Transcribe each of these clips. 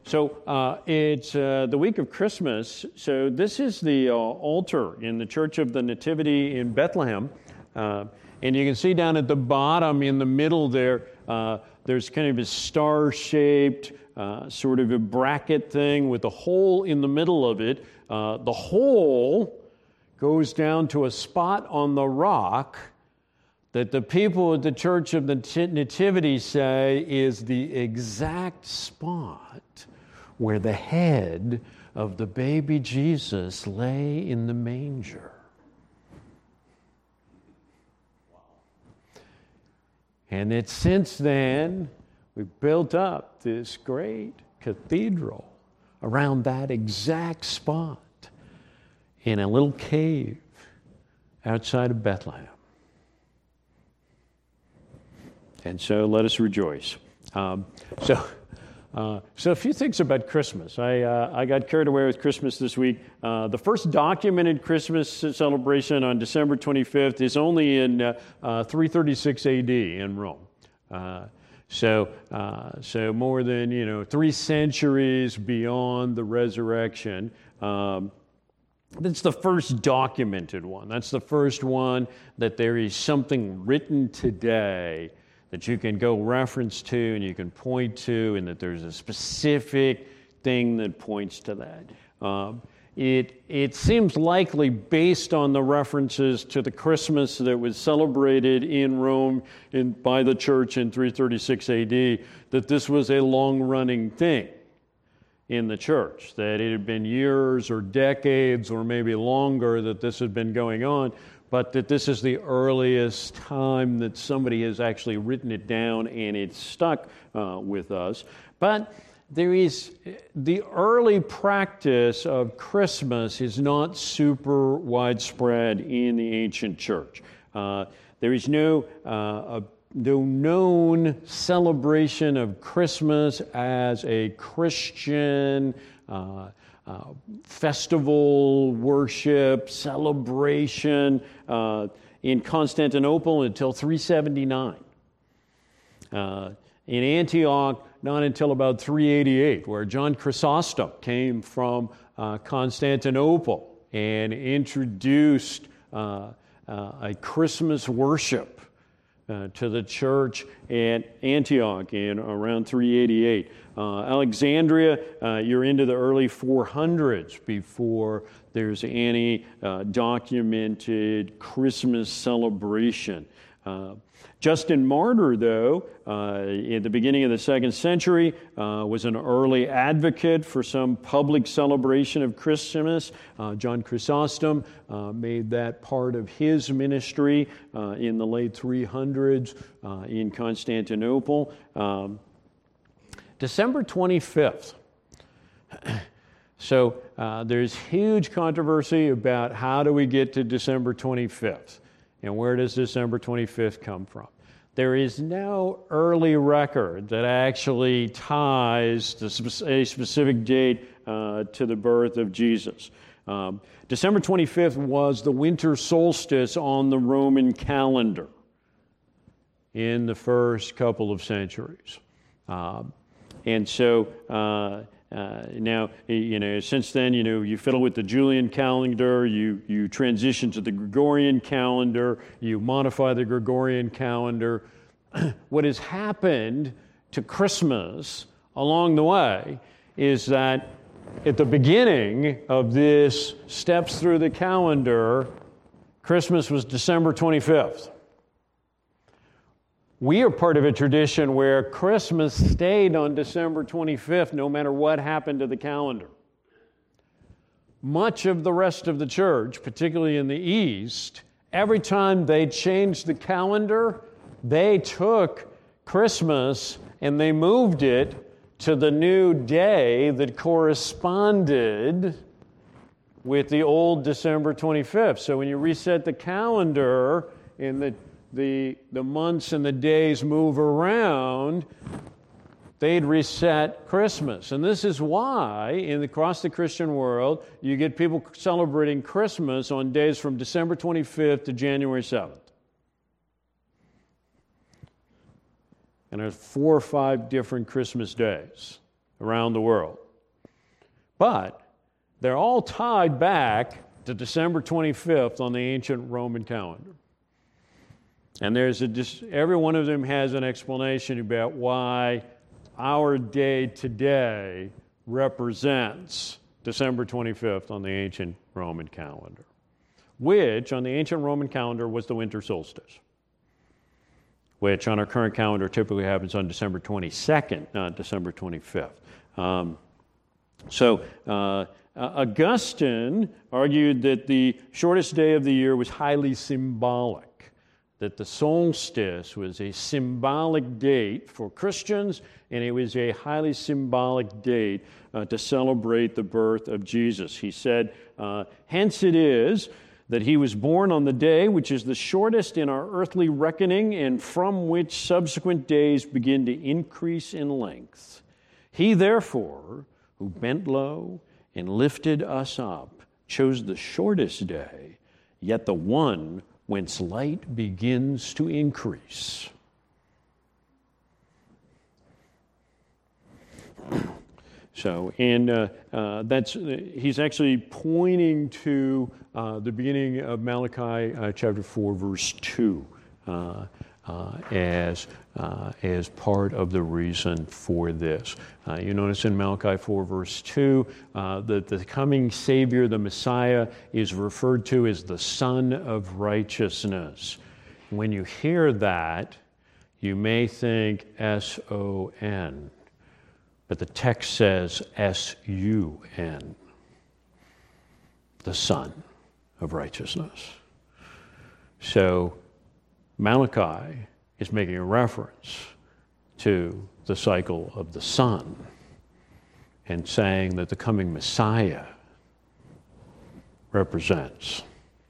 It's the week of Christmas. So this is the altar in the Church of the Nativity in Bethlehem. And you can see down at the bottom in the middle there, there's kind of a star-shaped sort of a bracket thing with a hole in the middle of it. The hole goes down to a spot on the rock that the people at the Church of the Nativity say is the exact spot where the head of the baby Jesus lay in the manger. And it's since then we've built up this great cathedral around that exact spot in a little cave outside of Bethlehem. And so let us rejoice. So a few things about Christmas. I got carried away with Christmas this week. The first documented Christmas celebration on December 25th is only in 336 AD in Rome. So more than 3 centuries beyond the resurrection. That's the first documented one. That's the first one that there is something written today that you can go reference to and you can point to, and that there's a specific thing that points to that. It seems likely, based on the references to the Christmas that was celebrated in Rome by the church in 336 AD, that this was a long-running thing in the church, that it had been years or decades or maybe longer that this had been going on, but that this is the earliest time that somebody has actually written it down and it's stuck with us. But there is the early practice of Christmas is not super widespread in the ancient church. There is no known celebration of Christmas as a Christian festival, worship, celebration in Constantinople until 379. In Antioch, not until about 388, where John Chrysostom came from Constantinople and introduced a Christmas worship to the church at Antioch in around 388. Alexandria, you're into the early 400s before there's any documented Christmas celebration. Justin Martyr, though, at the beginning of the 2nd century, was an early advocate for some public celebration of Christmas. John Chrysostom made that part of his ministry in the late 300s in Constantinople. December 25th. So there's huge controversy about how do we get to December 25th. And where does December 25th come from? There is no early record that actually ties a specific date to the birth of Jesus. December 25th was the winter solstice on the Roman calendar in the first couple of centuries. And so now, since then, you fiddle with the Julian calendar, you transition to the Gregorian calendar, you modify the Gregorian calendar. What has happened to Christmas along the way is that at the beginning of this steps through the calendar, Christmas was December 25th. We are part of a tradition where Christmas stayed on December 25th no matter what happened to the calendar. Much of the rest of the church, particularly in the East, every time they changed the calendar, they took Christmas and they moved it to the new day that corresponded with the old December 25th. So when you reset the calendar in the months and the days move around, they'd reset Christmas. And this is why, across the Christian world, you get people celebrating Christmas on days from December 25th to January 7th. And there's 4 or 5 different Christmas days around the world. But they're all tied back to December 25th on the ancient Roman calendar. And every one of them has an explanation about why our day today represents December 25th on the ancient Roman calendar, which on the ancient Roman calendar was the winter solstice, which on our current calendar typically happens on December 22nd, not December 25th. Augustine argued that the shortest day of the year was highly symbolic, that the solstice was a symbolic date for Christians, and it was a highly symbolic date to celebrate the birth of Jesus. He said, hence it is that he was born on the day which is the shortest in our earthly reckoning, and from which subsequent days begin to increase in length. He, therefore, who bent low and lifted us up, chose the shortest day, yet the one whence light begins to increase. So, and he's actually pointing to the beginning of Malachi chapter 4, verse 2, as part of the reason for this. You notice in Malachi 4, verse 2, that the coming Savior, the Messiah, is referred to as the Son of Righteousness. When you hear that, you may think S-O-N, but the text says S-U-N, the Son of Righteousness. So Malachi is making a reference to the cycle of the sun and saying that the coming Messiah represents.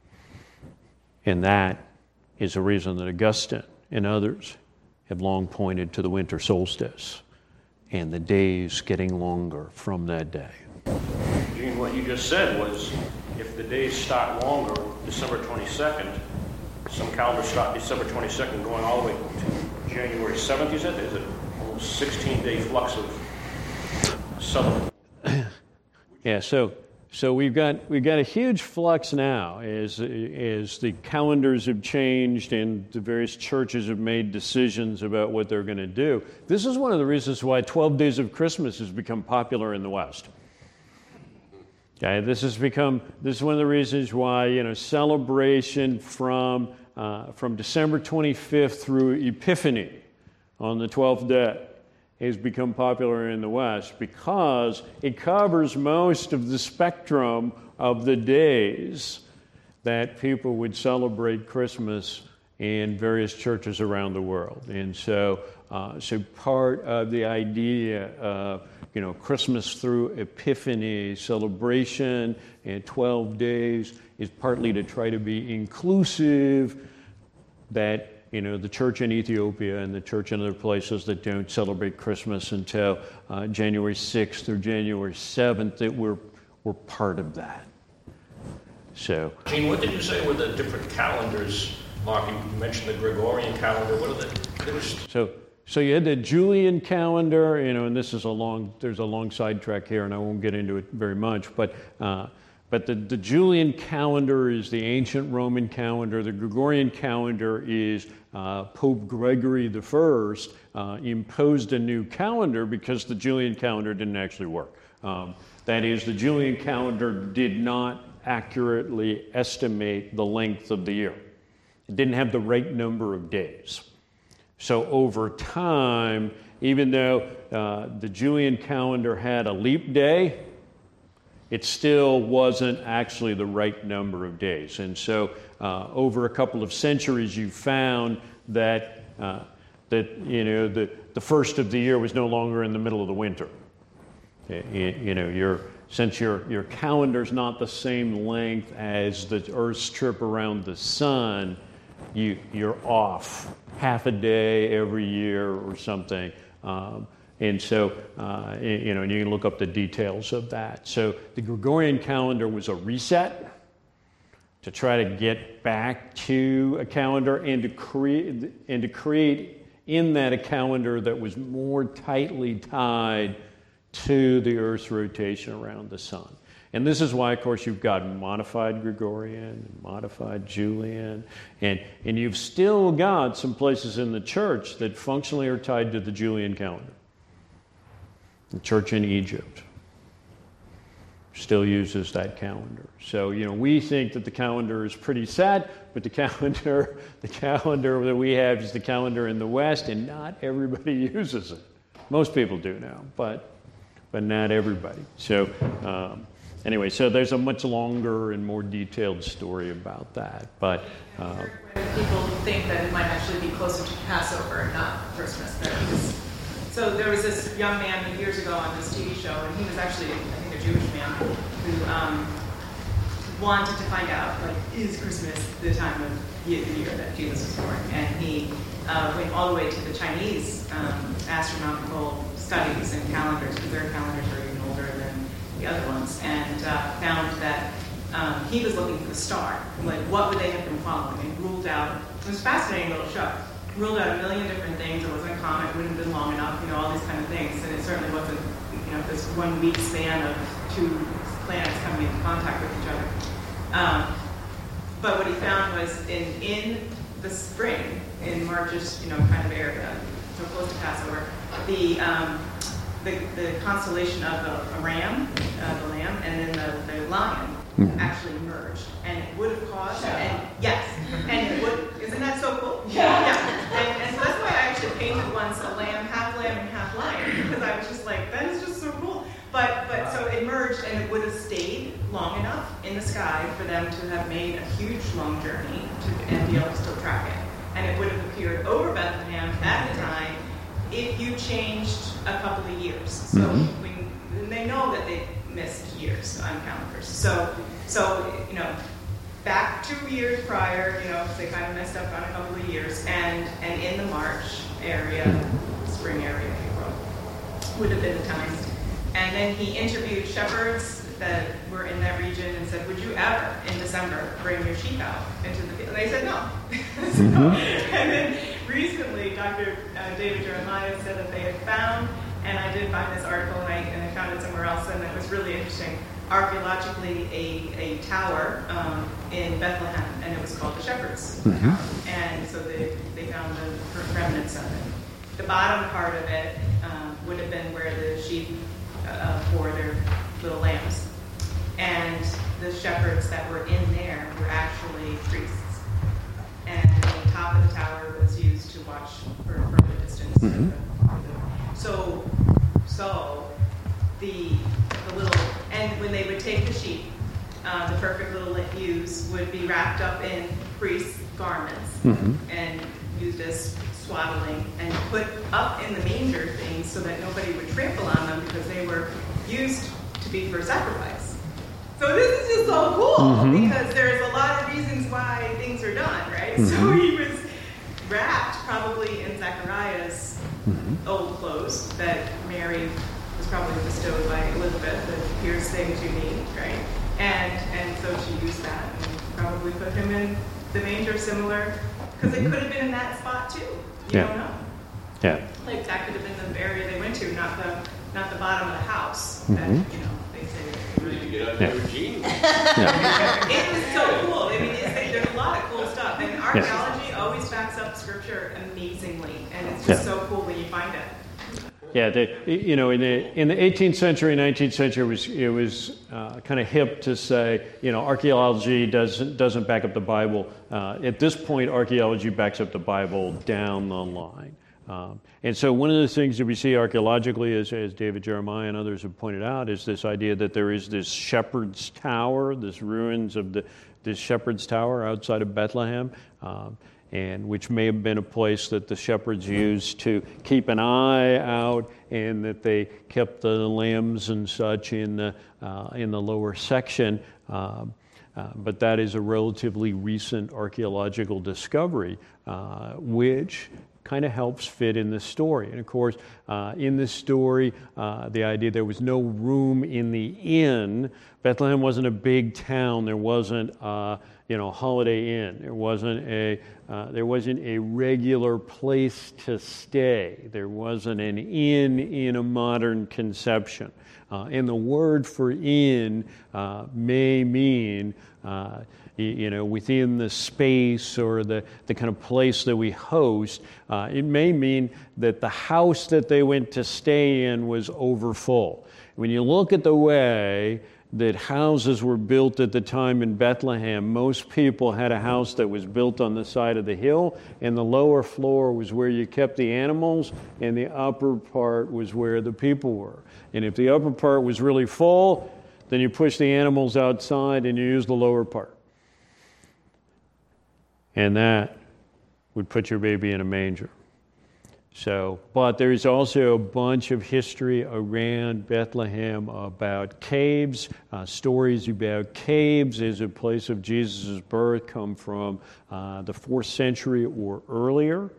And that is a reason that Augustine and others have long pointed to the winter solstice and the days getting longer from that day. Gene, what you just said was if the days start longer, December 22nd, some calendars start December 22nd going all the way to January 7th, you said? There's a almost 16-day flux of southern. Yeah, so we've got a huge flux now as the calendars have changed and the various churches have made decisions about what they're going to do. This is one of the reasons why 12 Days of Christmas has become popular in the West. Okay, this is one of the reasons why celebration from December 25th through Epiphany on the 12th day has become popular in the West because it covers most of the spectrum of the days that people would celebrate Christmas in various churches around the world. And so part of the idea of Christmas through Epiphany celebration and 12 days is partly to try to be inclusive, that the church in Ethiopia and the church in other places that don't celebrate Christmas until January 6th or January 7th, that we're part of that. So, Gene, what did you say were the different calendars, Mark? You mentioned the Gregorian calendar. What are the So you had the Julian calendar, and this is there's a long sidetrack here, and I won't get into it very much, but the Julian calendar is the ancient Roman calendar. The Gregorian calendar is Pope Gregory I imposed a new calendar because the Julian calendar didn't actually work. That is, the Julian calendar did not accurately estimate the length of the year. It didn't have the right number of days. So over time, even though the Julian calendar had a leap day, it still wasn't actually the right number of days. And so over a couple of centuries, you found that the first of the year was no longer in the middle of the winter. Since your calendar's not the same length as the Earth's trip around the sun, you're off half a day every year or something. And so, and you can look up the details of that. So the Gregorian calendar was a reset to try to get back to a calendar and to create in that a calendar that was more tightly tied to the Earth's rotation around the sun. And this is why, of course, you've got modified Gregorian, modified Julian, and you've still got some places in the church that functionally are tied to the Julian calendar. The church in Egypt still uses that calendar. So, we think that the calendar is pretty set, but the calendar that we have is the calendar in the West, and not everybody uses it. Most people do now, but not everybody. So, anyway, so there's a much longer and more detailed story about that. But people think that it might actually be closer to Passover and not Christmas. So there was this young man years ago on this TV show, and he was actually, I think, a Jewish man who wanted to find out, is Christmas the time of the year that Jesus was born? And he went all the way to the Chinese astronomical studies and calendars, because their calendars are even older than the other ones, and found that he was looking for the star. What would they have been following? And ruled out, it was a fascinating little show, ruled out a million different things. It wasn't a comet, wouldn't have been long enough, all these kind of things. And it certainly wasn't, this 1 week span of two planets coming into contact with each other. But what he found was in the spring, in Marchish, kind of area, so close to Passover, the constellation of the ram, the lamb, and then the lion actually merged, and it would have caused, and it would. Isn't that so cool? Yeah. And so that's why I actually painted once a lamb and half lion, because I was just like, that is just so cool. But so it merged, and it would have stayed long enough in the sky for them to have made a huge long journey and be able to still track it. And it would have appeared over Bethlehem at the time if you changed a couple of years. So when they know that they missed years on calendars. So back 2 years prior, they kind of messed up on a couple of years, and in the March area, spring area, April, would have been the time. And then he interviewed shepherds that were in that region and said, would you ever, in December, bring your sheep out into the field? And they said no. And then recently, Dr. David Jeremiah said that they had found, and I did find this article, and I found it somewhere else, and it was really interesting, archaeologically a tower in Bethlehem, and it was called the Shepherds Tower. And so they found the remnants of it. The bottom part of it would have been where the sheep for their little lambs. And the shepherds that were in there were actually priests. And the top of the tower was used to watch from a distance. So the little, and when they would take the sheep, the perfect little ewes would be wrapped up in priests' garments and used as swaddling and put up in the manger things so that nobody would trample on them, because they were used to be for sacrifice. So this is just so cool, because there's a lot of reasons why things are done, right? So he was wrapped probably in Zechariah's old clothes that Mary was probably bestowed by Elizabeth, the here's things you need, right? And so she used that and probably put him in the manger, similar, because it could have been in that spot too. You don't know. Yeah. Like that could have been the area they went to, not the bottom of the house. That, they say. Ready to get out there, Gene? It was so cool. I mean, there's a lot of cool stuff, and archaeology always backs up scripture amazingly, and it's just so cool when you find it. Yeah, in the 18th century, 19th century, it was kind of hip to say, archaeology doesn't back up the Bible. At this point, archaeology backs up the Bible down the line. And so one of the things that we see archaeologically, as David Jeremiah and others have pointed out, is this idea that there is this shepherd's tower, this ruins of this shepherd's tower outside of Bethlehem, and which may have been a place that the shepherds used to keep an eye out, and that they kept the lambs and such in the lower section. But that is a relatively recent archaeological discovery, which kind of helps fit in the story. And of course, in this story, the idea there was no room in the inn. Bethlehem wasn't a big town. There wasn't Holiday Inn. There wasn't a regular place to stay. There wasn't an inn in a modern conception. And the word for inn may mean, within the space or the kind of place that we host, it may mean that the house that they went to stay in was overfull. When you look at the way that houses were built at the time in Bethlehem, most people had a house that was built on the side of the hill, and the lower floor was where you kept the animals, and the upper part was where the people were. And if the upper part was really full, then you push the animals outside and you use the lower part. And that would put your baby in a manger. But there's also a bunch of history around Bethlehem about caves. Stories about caves as a place of Jesus' birth come from the 4th century or earlier.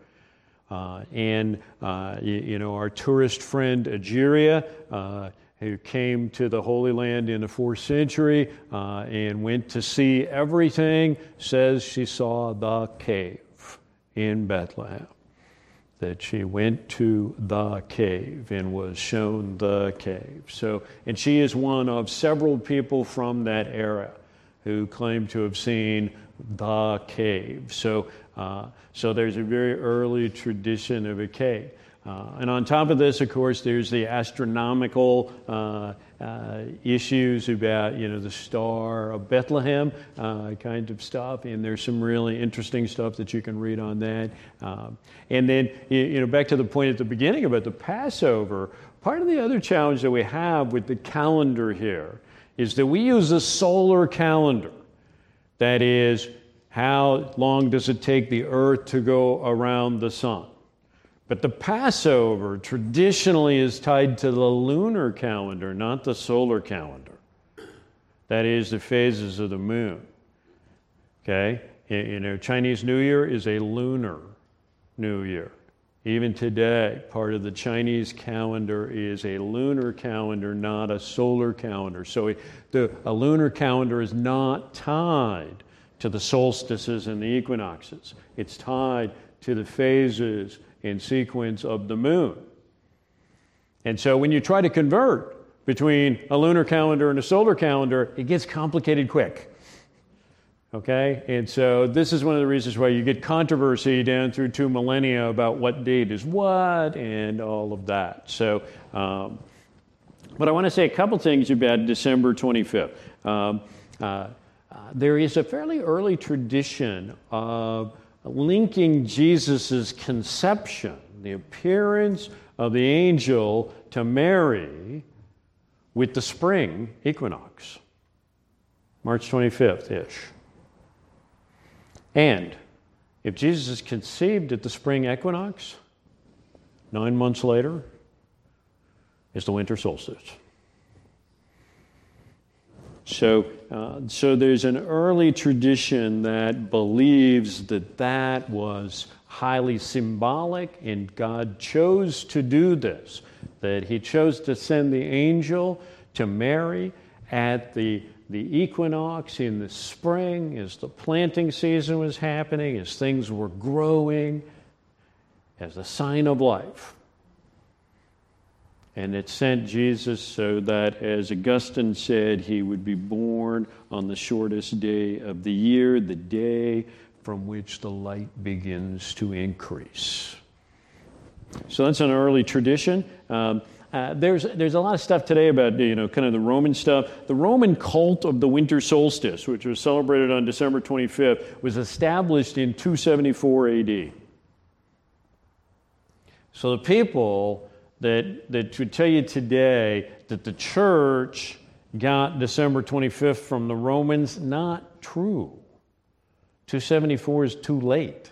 Our tourist friend Egeria, who came to the Holy Land in the 4th century and went to see everything, says she saw the cave in Bethlehem. That she went to the cave and was shown the cave. And she is one of several people from that era who claim to have seen the cave. So there's a very early tradition of a cave. And on top of this, of course, there's the astronomical issues about, the Star of Bethlehem kind of stuff. And there's some really interesting stuff that you can read on that. And then, back to the point at the beginning about the Passover, part of the other challenge that we have with the calendar here is that we use a solar calendar. That is, how long does it take the earth to go around the sun? But the Passover traditionally is tied to the lunar calendar, not the solar calendar. That is, the phases of the moon. Okay? Chinese New Year is a lunar New Year. Even today, part of the Chinese calendar is a lunar calendar, not a solar calendar. So a lunar calendar is not tied to the solstices and the equinoxes. It's tied to the phases and sequence of the moon. And so when you try to convert between a lunar calendar and a solar calendar, it gets complicated quick. Okay? And so this is one of the reasons why you get controversy down through 2 millennia about what date is what and all of that. So, but I want to say a couple things about December 25th. There is a fairly early tradition of linking Jesus' conception, the appearance of the angel to Mary, with the spring equinox, March 25th-ish. And if Jesus is conceived at the spring equinox, 9 months later is the winter solstice. So there's an early tradition that believes that was highly symbolic, and God chose to do this, that he chose to send the angel to Mary at the equinox in the spring, as the planting season was happening, as things were growing, as a sign of life. And it sent Jesus so that, as Augustine said, he would be born on the shortest day of the year, the day from which the light begins to increase. So that's an early tradition. There's a lot of stuff today about, kind of the Roman stuff. The Roman cult of the winter solstice, which was celebrated on December 25th, was established in 274 AD. So the people that would tell you today that the church got December 25th from the Romans, not true. 274 is too late.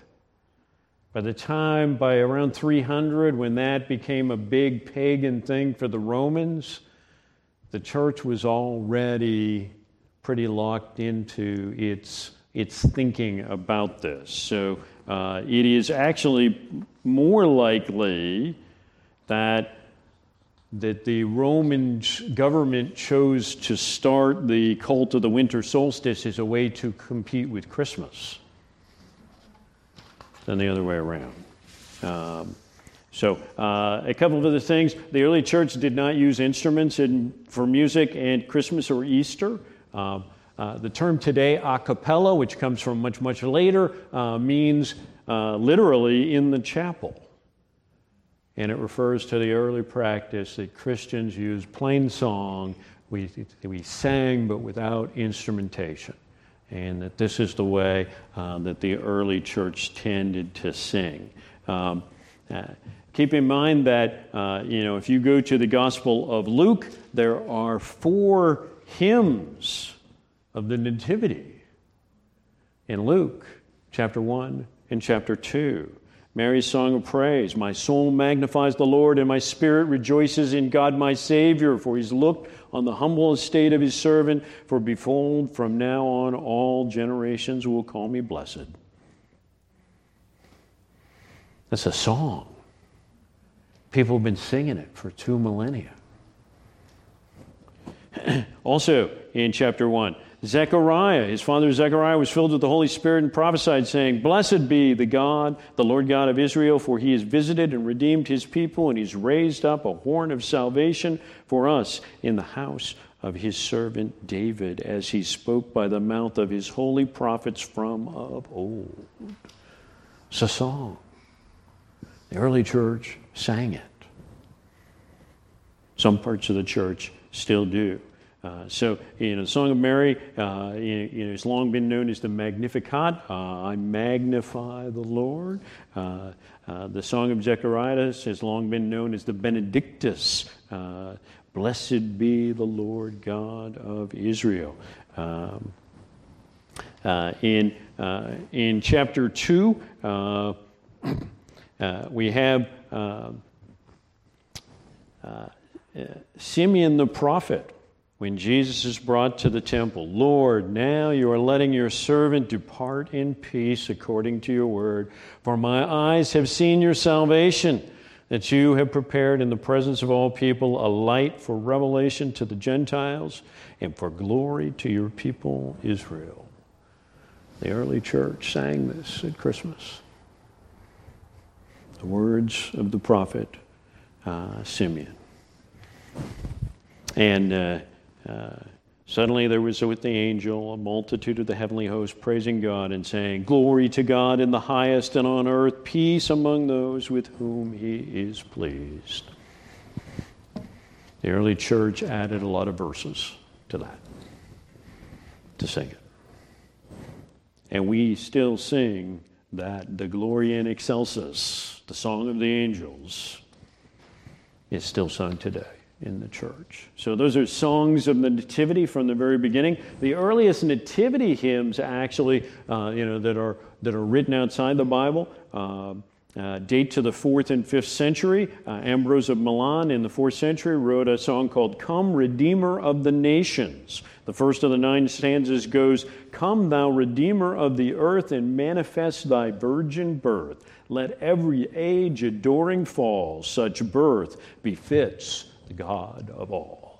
By around 300, when that became a big pagan thing for the Romans, the church was already pretty locked into its thinking about this. So it is actually more likely that that the Roman government chose to start the cult of the winter solstice as a way to compete with Christmas than the other way around. So a couple of other things. The early church did not use instruments for music and Christmas or Easter. The term today, a cappella, which comes from much, much later, means literally in the chapel. And it refers to the early practice that Christians used plain song. We sang, but without instrumentation. And that this is the way that the early church tended to sing. Keep in mind that, if you go to the Gospel of Luke, there are 4 hymns of the Nativity in Luke, chapter 1 and chapter 2. Mary's song of praise. My soul magnifies the Lord, and my spirit rejoices in God my Savior, for he's looked on the humble estate of his servant. For behold, from now on all generations will call me blessed. That's a song. People have been singing it for 2 millennia. Also, in chapter 1, Zechariah, his father Zechariah, was filled with the Holy Spirit and prophesied, saying, Blessed be the Lord God of Israel, for he has visited and redeemed his people, and he's raised up a horn of salvation for us in the house of his servant David, as he spoke by the mouth of his holy prophets from of old. It's a song. The early church sang it. Some parts of the church still do. The Song of Mary has long been known as the Magnificat. I magnify the Lord. The Song of Zechariah has long been known as the Benedictus. Blessed be the Lord God of Israel. In chapter 2, we have Simeon the prophet. When Jesus is brought to the temple, Lord, now you are letting your servant depart in peace according to your word. For my eyes have seen your salvation, that you have prepared in the presence of all people a light for revelation to the Gentiles and for glory to your people Israel. The early church sang this at Christmas. The words of the prophet Simeon. And suddenly there was with the angel a multitude of the heavenly host praising God and saying, Glory to God in the highest, and on earth peace among those with whom he is pleased. The early church added a lot of verses to that, to sing it. And we still sing that the Gloria in Excelsis, the song of the angels, is still sung today in the church. So those are songs of the Nativity from the very beginning. The earliest Nativity hymns, actually, that are written outside the Bible, date to the 4th and 5th century. Ambrose of Milan in the 4th century wrote a song called "Come, Redeemer of the Nations." The first of the 9 stanzas goes, Come, thou Redeemer of the earth, and manifest thy virgin birth. Let every age adoring fall. Such birth befits the God of all.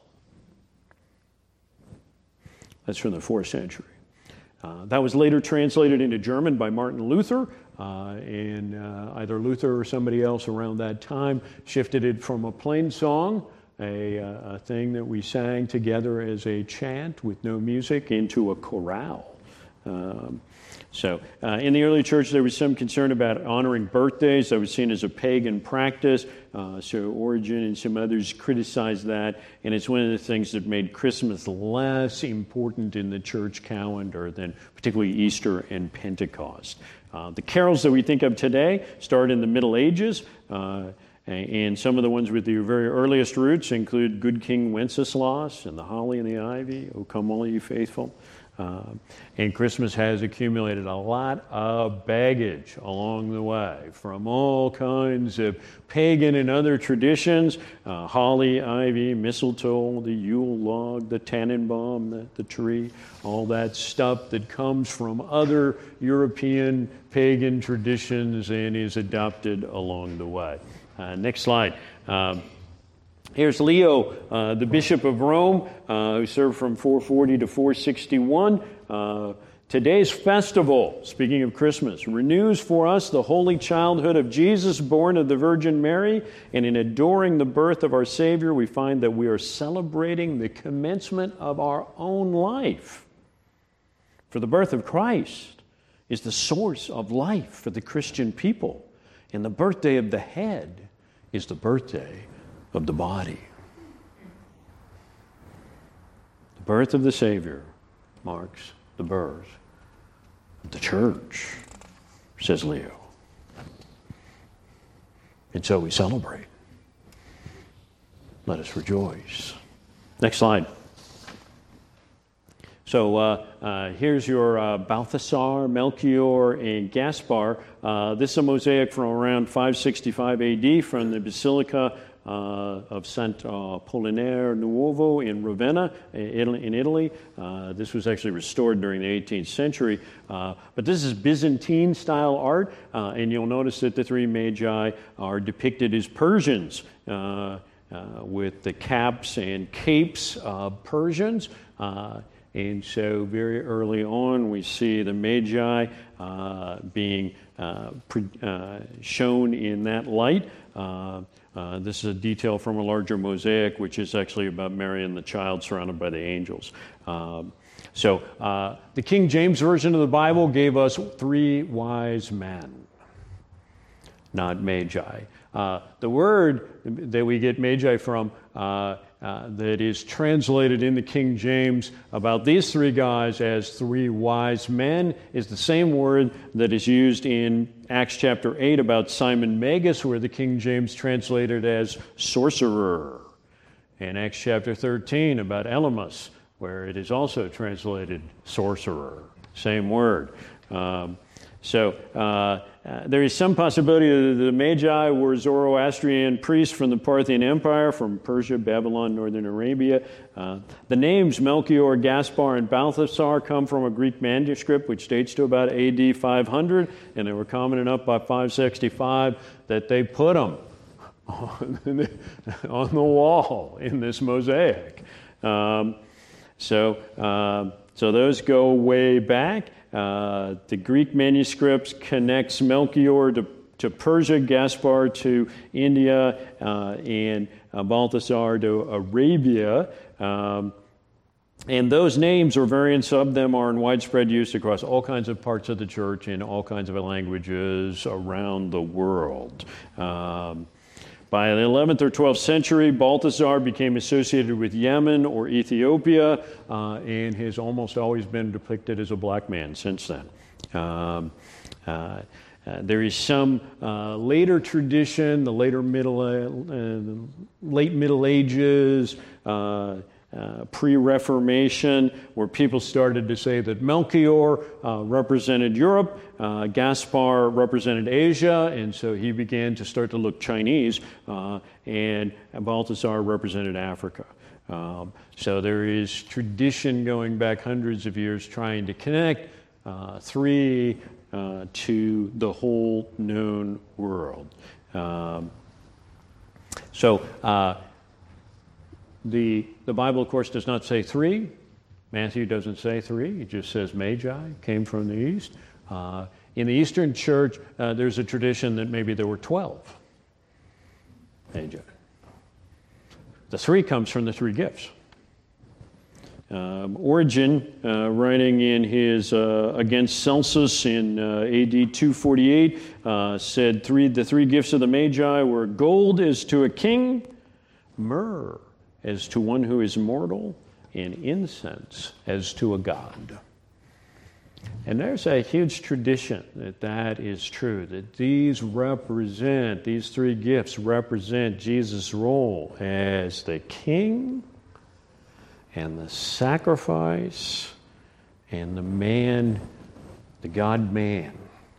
That's from the 4th century. That was later translated into German by Martin Luther, and either Luther or somebody else around that time shifted it from a plain song, a thing that we sang together as a chant with no music, into a chorale. So in the early church, there was some concern about honoring birthdays. That was seen as a pagan practice. So Origen and some others criticized that. And it's one of the things that made Christmas less important in the church calendar than particularly Easter and Pentecost. The carols that we think of today start in the Middle Ages. And some of the ones with the very earliest roots include Good King Wenceslas and the Holly and the Ivy, O Come All Ye Faithful. And Christmas has accumulated a lot of baggage along the way from all kinds of pagan and other traditions, holly, ivy, mistletoe, the Yule log, the Tannenbaum, the tree, all that stuff that comes from other European pagan traditions and is adopted along the way. Next slide. Here's Leo, the Bishop of Rome, who served from 440 to 461. Today's festival, speaking of Christmas, renews for us the holy childhood of Jesus, born of the Virgin Mary, and in adoring the birth of our Savior, we find that we are celebrating the commencement of our own life. For the birth of Christ is the source of life for the Christian people, and the birthday of the head is the birthday of the body. The birth of the Savior marks the birth of the church, says Leo. And so we celebrate. Let us rejoice. Next slide. So here's your Balthasar, Melchior, and Gaspar. This is a mosaic from around 565 AD from the Basilica of Sant'Apollinare Nuovo in Ravenna, in Italy. This was actually restored during the 18th century. But this is Byzantine-style art, and you'll notice that the three magi are depicted as Persians, with the caps and capes of Persians. And so very early on, we see the Magi being shown in that light. This is a detail from a larger mosaic, which is actually about Mary and the child surrounded by the angels. So the King James Version of the Bible gave us three wise men, not magi. The word that we get magi from that is translated in the King James about these three guys as three wise men is the same word that is used in Acts chapter 8 about Simon Magus, where the King James translated as sorcerer. In Acts chapter 13 about Elymas, where it is also translated sorcerer. Same word. There is some possibility that the Magi were Zoroastrian priests from the Parthian Empire, from Persia, Babylon, northern Arabia. The names Melchior, Gaspar, and Balthasar come from a Greek manuscript which dates to about AD 500, and they were common enough by 565 that they put them on the wall in this mosaic. So those go way back. The Greek manuscripts connects Melchior to Persia, Gaspar to India, and Balthasar to Arabia. And those names or variants of them are in widespread use across all kinds of parts of the church in all kinds of languages around the world. By the 11th or 12th century, Balthasar became associated with Yemen or Ethiopia and has almost always been depicted as a black man since then. There is some later tradition, the late Middle Ages, pre-Reformation, where people started to say that Melchior represented Europe, Gaspar represented Asia, and so he began to start to look Chinese, and Balthasar represented Africa. So there is tradition going back hundreds of years trying to connect three to the whole known world. The Bible, of course, does not say three. Matthew doesn't say three. It just says Magi came from the east. In the Eastern Church, there's a tradition that maybe there were 12 Magi. The three comes from the three gifts. Origen, writing in his Against Celsus in AD 248, said the three gifts of the Magi were gold as to a king, myrrh as to one who is mortal, and incense as to a god. And there's a huge tradition that is true, that these three gifts represent Jesus' role as the king and the sacrifice and the man, the God-man.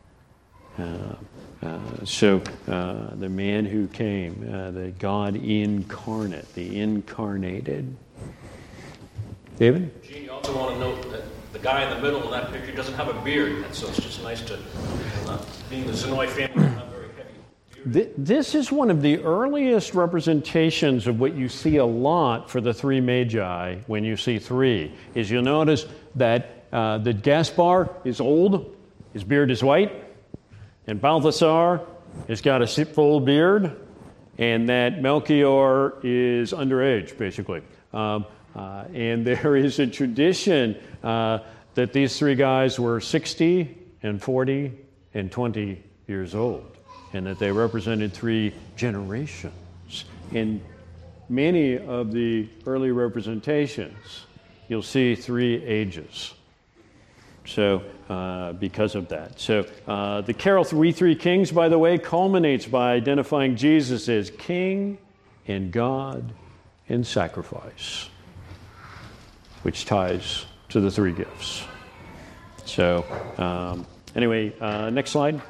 The man who came, the God incarnate, the incarnated. David? Gene, you also want to note that the guy in the middle in that picture doesn't have a beard, and so it's just nice to, being the Zenoy family, not very heavy This is one of the earliest representations of what you see a lot for the three magi when you see three, is you'll notice that the Gaspar is old, his beard is white, and Balthasar has got a full beard, and that Melchior is underage, basically. And there is a tradition that these three guys were 60 and 40 and 20 years old, and that they represented three generations. In many of the early representations, you'll see three ages. So, because of that. So, the carol We Three Kings, by the way, culminates by identifying Jesus as King and God and sacrifice, which ties to the three gifts. So, anyway, next slide.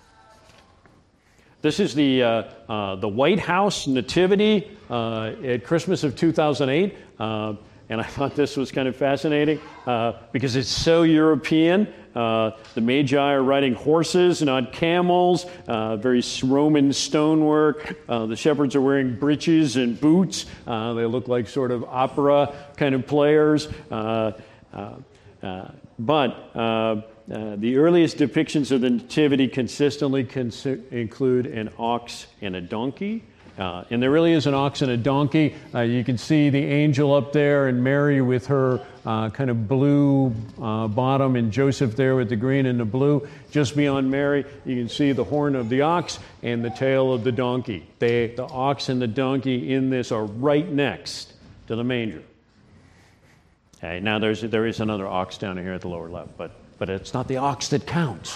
This is the White House Nativity at Christmas of 2008. And I thought this was kind of fascinating because it's so European. The Magi are riding horses, not camels, very Roman stonework. The shepherds are wearing breeches and boots. They look like sort of opera kind of players. But the earliest depictions of the Nativity consistently include an ox and a donkey. And there really is an ox and a donkey. You can see the angel up there and Mary with her kind of blue bottom, and Joseph there with the green and the blue. Just beyond Mary, you can see the horn of the ox and the tail of the donkey. The ox and the donkey in this are right next to the manger. Okay, now there is another ox down here at the lower left, but it's not the ox that counts.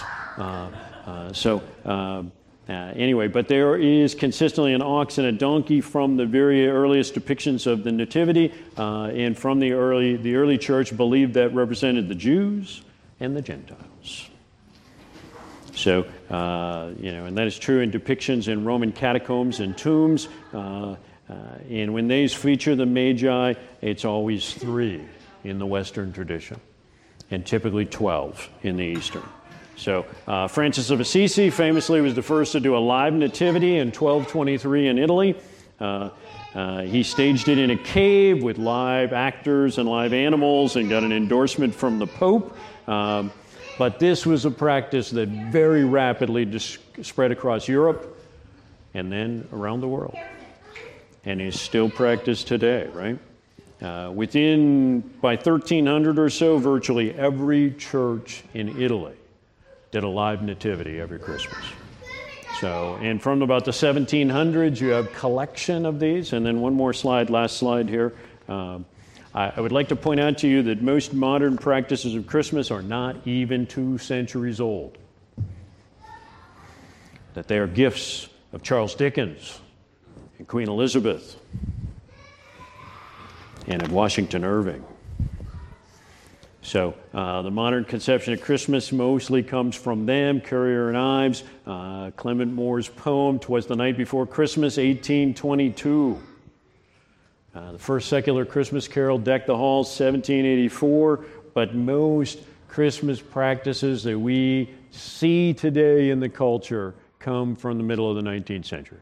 Anyway, but there is consistently an ox and a donkey from the very earliest depictions of the Nativity, and from the early church believed that represented the Jews and the Gentiles. So, and that is true in depictions in Roman catacombs and tombs. And when these feature the Magi, it's always 3 in the Western tradition, and typically 12 in the Eastern. So Francis of Assisi famously was the first to do a live nativity in 1223 in Italy. He staged it in a cave with live actors and live animals and got an endorsement from the Pope. But this was a practice that very rapidly spread across Europe and then around the world, and is still practiced today, right? By 1300 or so, virtually every church in Italy did a live nativity every Christmas. So, and from about the 1700s, you have collection of these. And then one more slide, last slide here. I would like to point out to you that most modern practices of Christmas are not even 2 centuries old. That they are gifts of Charles Dickens and Queen Elizabeth and of Washington Irving. So the modern conception of Christmas mostly comes from them. Currier and Ives, Clement Moore's poem, "'Twas the Night Before Christmas," 1822. The first secular Christmas carol, "Deck the Halls," 1784. But most Christmas practices that we see today in the culture come from the middle of the 19th century.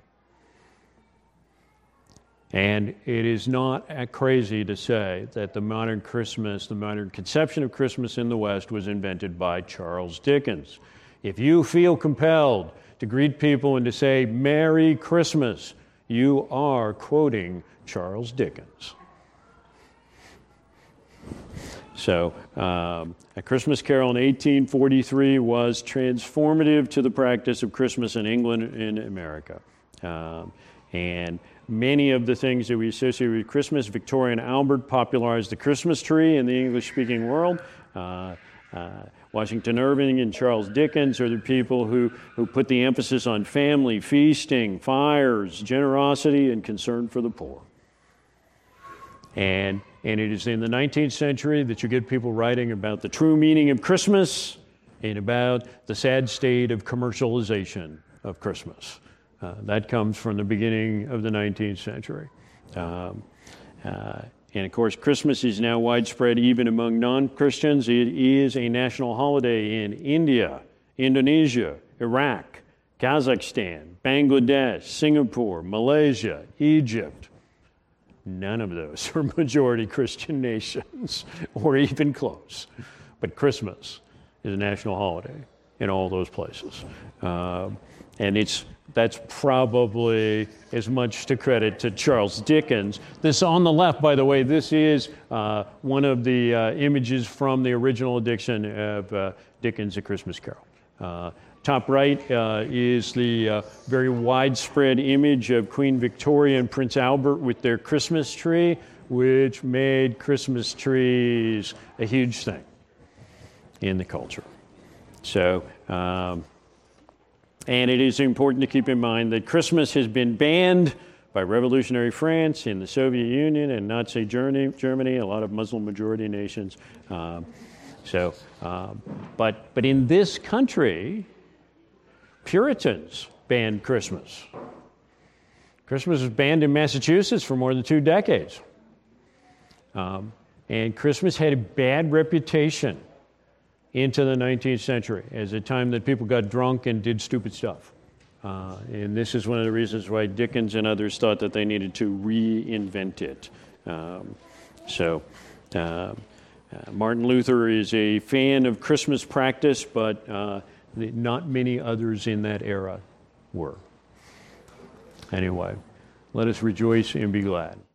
And it is not crazy to say that the modern conception of Christmas in the West was invented by Charles Dickens. If you feel compelled to greet people and to say, "Merry Christmas," you are quoting Charles Dickens. So, a Christmas carol in 1843 was transformative to the practice of Christmas in England and America. And many of the things that we associate with Christmas, Victoria and Albert popularized the Christmas tree in the English-speaking world. Washington Irving and Charles Dickens are the people who put the emphasis on family, feasting, fires, generosity, and concern for the poor. And it is in the 19th century that you get people writing about the true meaning of Christmas and about the sad state of commercialization of Christmas. That comes from the beginning of the 19th century. And of course, Christmas is now widespread even among non-Christians. It is a national holiday in India, Indonesia, Iraq, Kazakhstan, Bangladesh, Singapore, Malaysia, Egypt. None of those are majority Christian nations, or even close. But Christmas is a national holiday in all those places. And that's probably as much to credit to Charles Dickens. This on the left, by the way, this is one of the images from the original edition of Dickens' A Christmas Carol. Top right is the very widespread image of Queen Victoria and Prince Albert with their Christmas tree, which made Christmas trees a huge thing in the culture. So, and it is important to keep in mind that Christmas has been banned by revolutionary France, in the Soviet Union, and Nazi Germany, a lot of Muslim majority nations. But in this country, Puritans banned Christmas. Christmas was banned in Massachusetts for more than 2 decades. And Christmas had a bad reputation into the 19th century as a time that people got drunk and did stupid stuff. And this is one of the reasons why Dickens and others thought that they needed to reinvent it. Martin Luther is a fan of Christmas practice, but not many others in that era were. Anyway, let us rejoice and be glad.